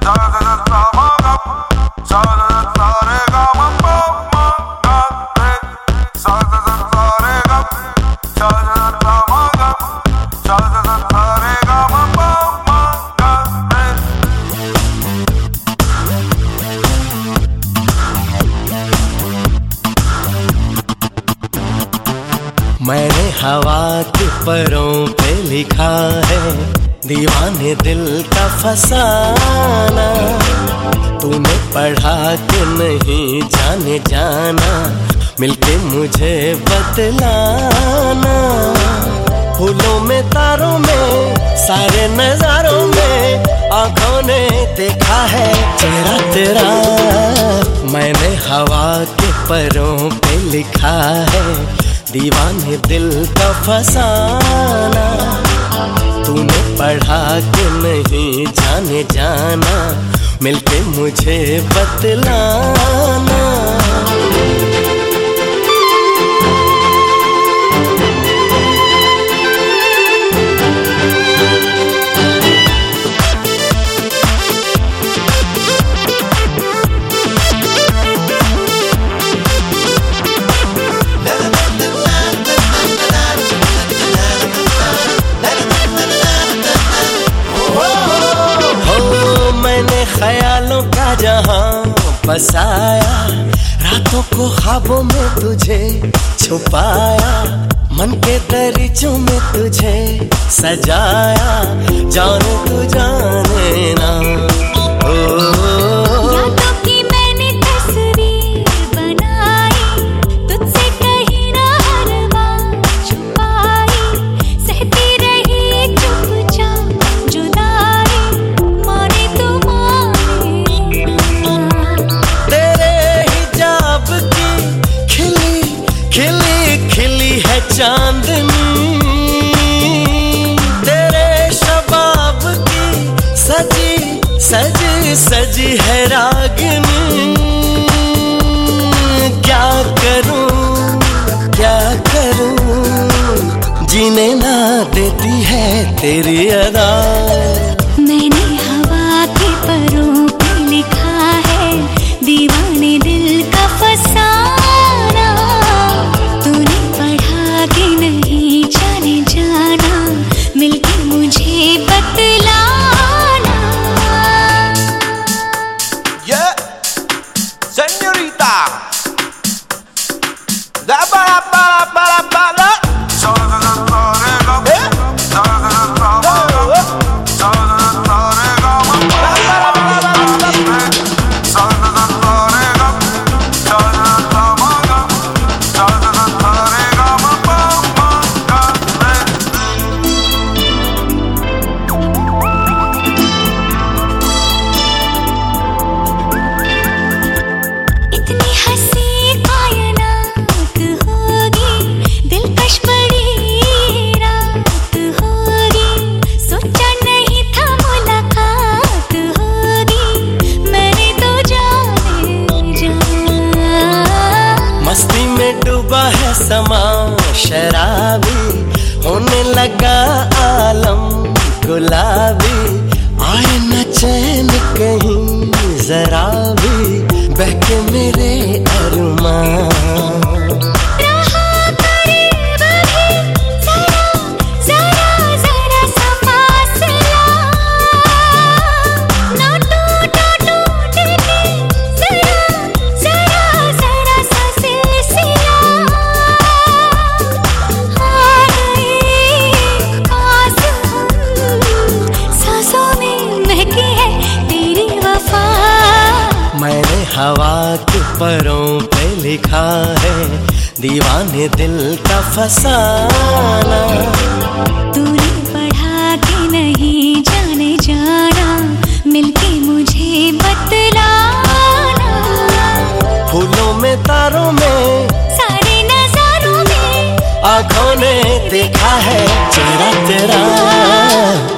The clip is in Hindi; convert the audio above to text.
मैंने हवा के परों पे लिखा है दीवाने दिल का फसाना। तूने पढ़ा कि नहीं जाने जाना, मिलके मुझे बतलाना। फूलों में तारों में सारे नजारों में आंखों ने देखा है चेहरा तेरा। मैंने हवा के परों पे लिखा है दीवाने दिल का फसाना। तूने पढ़ा कि नहीं जाने जाना, मिलके मुझे बतलाना। ख्यालों का जहां बसाया, रातों को ख्वाबों में तुझे छुपाया। मन के दरीचों में तुझे सजाया, जाने तू जाने ना। यादों की मैंने तस्वीर बनाई, तुझसे कहीं ना हर बात छुपाई। सहती रही चुपचाप जुदाई, माने तू चांदनी। तेरे शबाब की सजी सजी सजी है रागनी। क्या करूं जीने ना देती है तेरी अदा। मैंने हवा के परों पे लिखा है दीवाने दिल का फसाना। तूने पढ़ा कि नहीं जाने जाना, मिलके मुझे बतलाना। Yeah, señorita. Da para para para. समा शराबी होने लगा आलम गुलाबी। आए न चैन कहीं जरा भी, बहके मेरे अरमान। मैंने हवा के परों पे लिखा है दीवाने दिल का फसाना। तूने पढ़ा कि नहीं जाने जाना, मिलके मुझे बतलाना। फूलों में तारों में सारे नजारों में आंखों ने देखा है चेहरा तेरा।